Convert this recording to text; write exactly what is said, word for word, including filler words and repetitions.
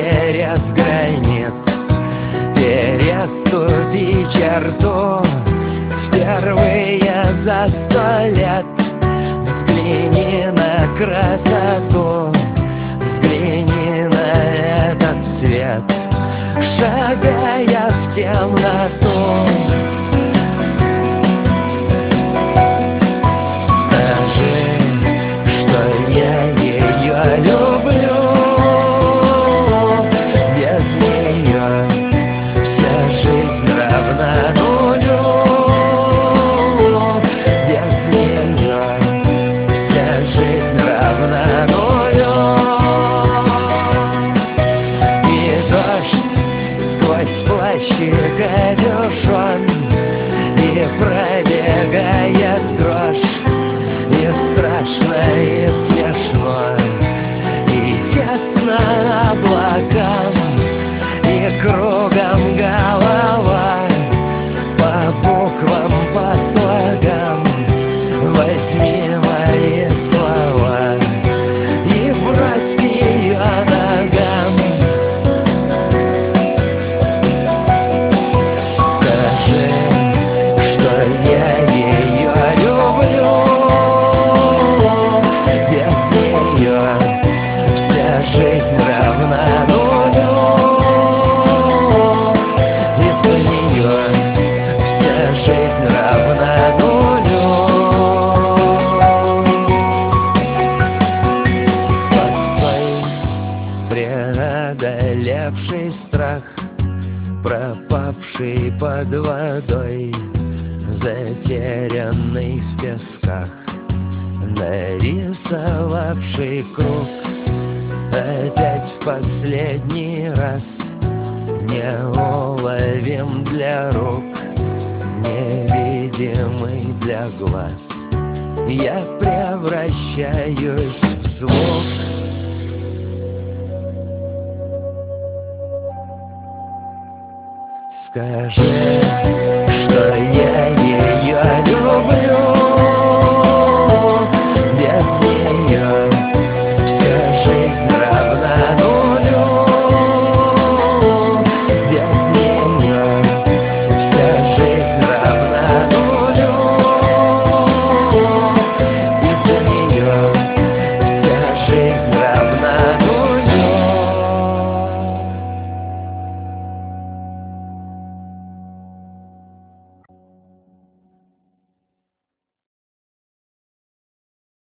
через границ, переступи черту впервые за сто лет. Взгляни на красоту, взгляни на этот свет, шагая в темноту. Скажи, что я ее люблю. Без нее вся жизнь равна нулю. Без нее вся жизнь равна нулю. И дождь сквозь плащ и капюшон, и пробегает дрожь, и страшно, и смешно, и тесно облакам, и кругом голова, по буквам, по слогам. Возьми мои слова и брось к ее ногам. Скажи, что я ее люблю. Без нее вся жизнь равна нулю. Без нее вся жизнь равна нулю. Постой, преодолевший страх, пропавший под водой, затерянный в песках, нарисовавший круг. Опять в последний раз, неуловим для рук, невидимый для глаз. Я превращаюсь в звук. Скажи, что я ее люблю.